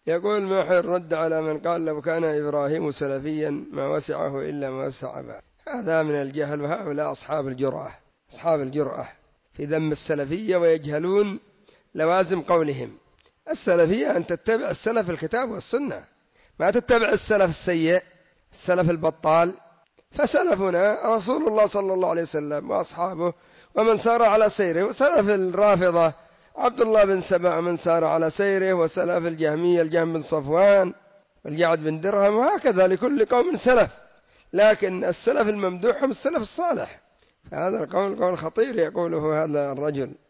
يقول محي الرد على من قال لو كان إبراهيم سلفيا ما وسعه إلا ما وسع أباه. هذا من الجهل، وهؤلاء أصحاب الجرأة في ذم السلفية، ويجهلون لوازم قولهم. السلفية أن تتبع السلف الكتاب والسنة، ما تتبع السلف السيء، السلف البطال. فسلفنا رسول الله صلى الله عليه وسلم وأصحابه ومن سار على سيره، وسلف الرافضة عبد الله بن سبع ومن سار على سيره، وسلف الجهمية الجهم بن صفوان والجعد بن درهم، وهكذا لكل قوم سلف. لكن السلف الممدوح هم السلف الصالح. فهذا القول قول خطير يقوله هذا الرجل.